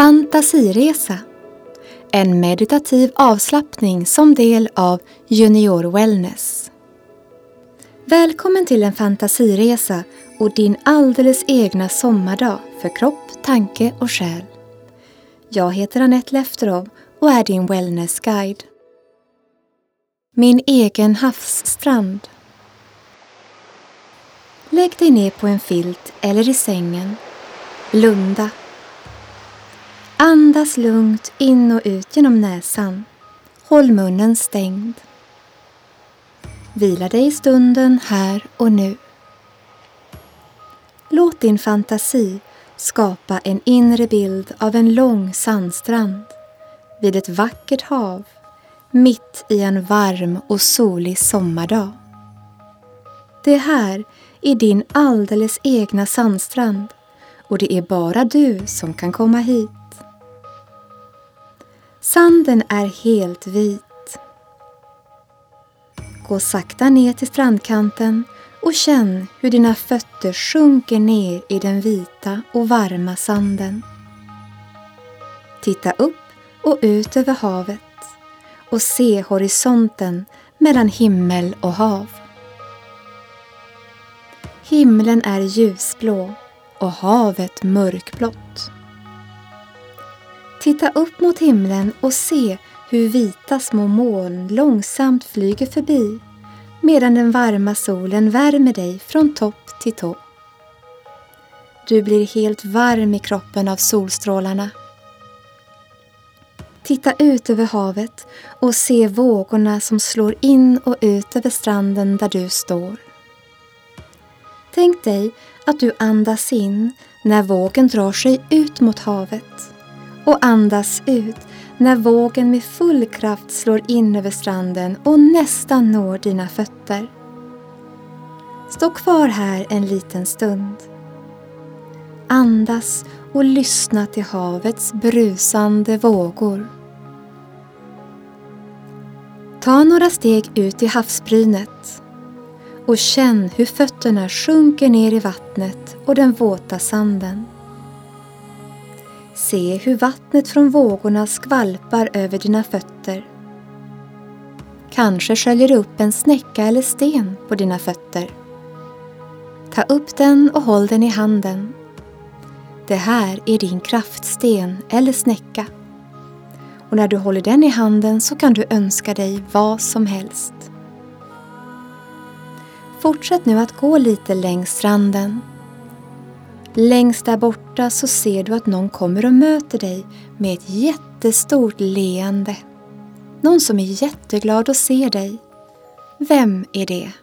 Fantasiresa. En meditativ avslappning som del av Junior Wellness. Välkommen till en fantasiresa och din alldeles egna sommardag för kropp, tanke och själ. Jag heter Anette Lefterov och är din wellnessguide. Min egen havsstrand. Lägg dig ner på en filt eller i sängen. Blunda. Andas lugnt in och ut genom näsan. Håll munnen stängd. Vila dig i stunden här och nu. Låt din fantasi skapa en inre bild av en lång sandstrand vid ett vackert hav mitt i en varm och solig sommardag. Det här är din alldeles egna sandstrand och det är bara du som kan komma hit. Sanden är helt vit. Gå sakta ner till strandkanten och känn hur dina fötter sjunker ner i den vita och varma sanden. Titta upp och ut över havet och se horisonten mellan himmel och hav. Himlen är ljusblå och havet mörkblått. Titta upp mot himlen och se hur vita små moln långsamt flyger förbi medan den varma solen värmer dig från topp till tå. Du blir helt varm i kroppen av solstrålarna. Titta ut över havet och se vågorna som slår in och ut över stranden där du står. Tänk dig att du andas in när vågen drar sig ut mot havet och andas ut när vågen med full kraft slår in över stranden och nästan når dina fötter. Stå kvar här en liten stund. Andas och lyssna till havets brusande vågor. Ta några steg ut i havsbrynet och känn hur fötterna sjunker ner i vattnet och den våta sanden. Se hur vattnet från vågorna skvalpar över dina fötter. Kanske sköljer det upp en snäcka eller sten på dina fötter. Ta upp den och håll den i handen. Det här är din kraftsten eller snäcka. Och när du håller den i handen så kan du önska dig vad som helst. Fortsätt nu att gå lite längs stranden. Längst där borta så ser du att någon kommer och möter dig med ett jättestort leende. Någon som är jätteglad att se dig. Vem är det?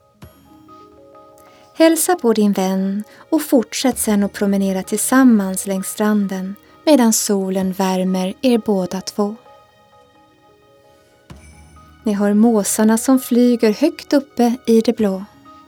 Hälsa på din vän och fortsätt sedan att promenera tillsammans längs stranden medan solen värmer er båda två. Ni hör måsarna som flyger högt uppe i det blå.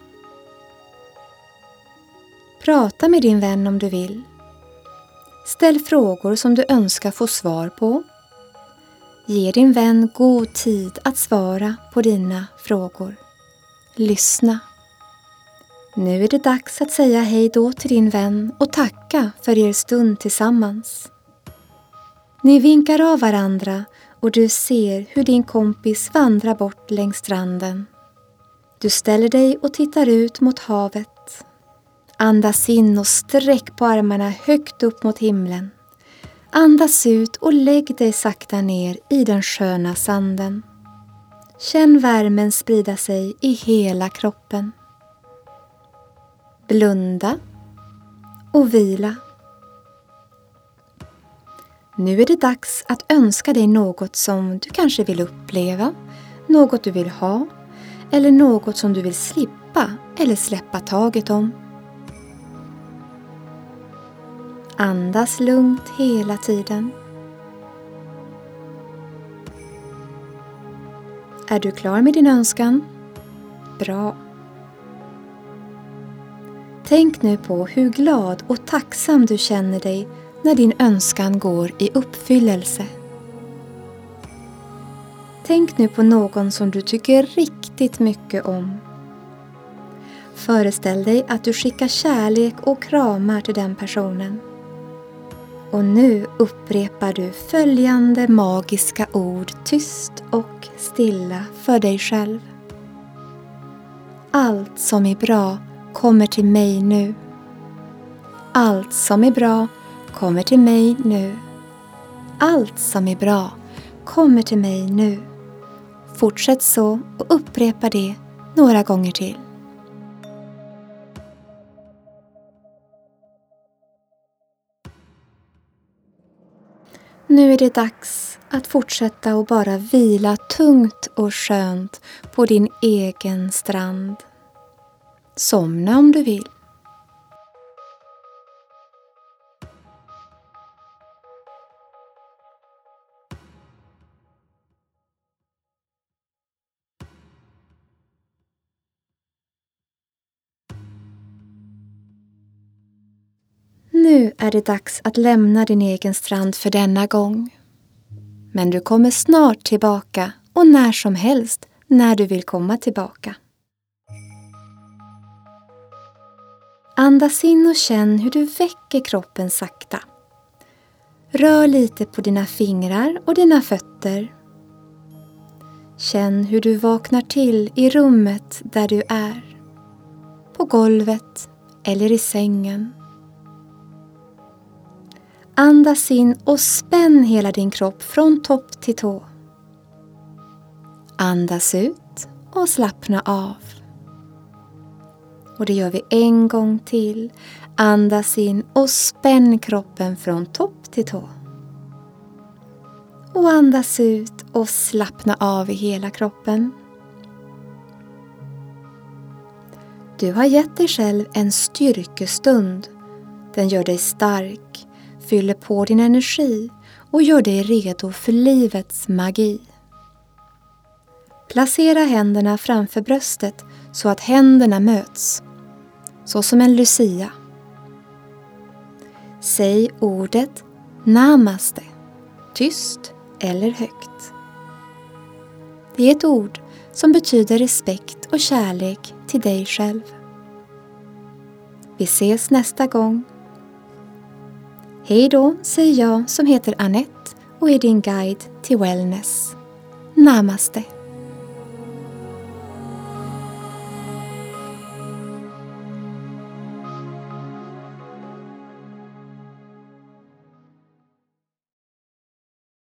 Prata med din vän om du vill. Ställ frågor som du önskar få svar på. Ge din vän god tid att svara på dina frågor. Lyssna. Nu är det dags att säga hej då till din vän och tacka för er stund tillsammans. Ni vinkar av varandra och du ser hur din kompis vandrar bort längs stranden. Du ställer dig och tittar ut mot havet. Andas in och sträck på armarna högt upp mot himlen. Andas ut och lägg dig sakta ner i den sköna sanden. Känn värmen sprida sig i hela kroppen. Blunda och vila. Nu är det dags att önska dig något som du kanske vill uppleva, något du vill ha eller något som du vill slippa eller släppa taget om. Andas lugnt hela tiden. Är du klar med din önskan? Bra. Tänk nu på hur glad och tacksam du känner dig när din önskan går i uppfyllelse. Tänk nu på någon som du tycker riktigt mycket om. Föreställ dig att du skickar kärlek och kramar till den personen. Och nu upprepar du följande magiska ord tyst och stilla för dig själv. Allt som är bra kommer till mig nu. Allt som är bra kommer till mig nu. Allt som är bra kommer till mig nu. Fortsätt så och upprepa det några gånger till. Nu är det dags att fortsätta och bara vila tungt och skönt på din egen strand. Somna om du vill. Nu är det dags att lämna din egen strand för denna gång. Men du kommer snart tillbaka och när som helst när du vill komma tillbaka. Andas in och känn hur du väcker kroppen sakta. Rör lite på dina fingrar och dina fötter. Känn hur du vaknar till i rummet där du är. På golvet eller i sängen. Andas in och spänn hela din kropp från topp till tå. Andas ut och slappna av. Och det gör vi en gång till. Andas in och spänn kroppen från topp till tå. Och andas ut och slappna av i hela kroppen. Du har gett dig själv en styrkestund. Den gör dig stark, fyller på din energi och gör dig redo för livets magi. Placera händerna framför bröstet så att händerna möts, så som en Lucia. Säg ordet Namaste, tyst eller högt. Det är ett ord som betyder respekt och kärlek till dig själv. Vi ses nästa gång. Hej då, säger jag som heter Annette och är din guide till wellness. Namaste.